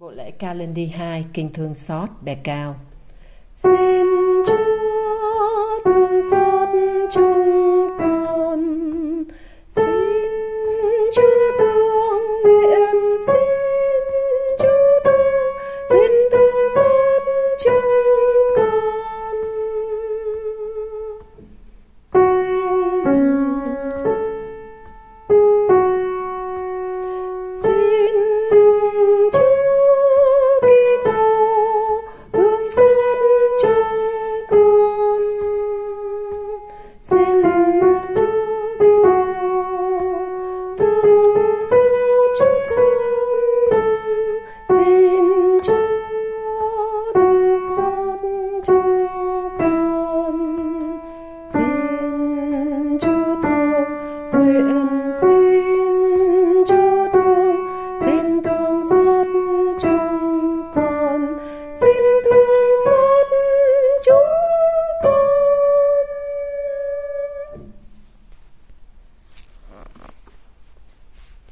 Bộ lễ Ca Linh đi 2 Kinh Thương Xót Bè Cao. Xin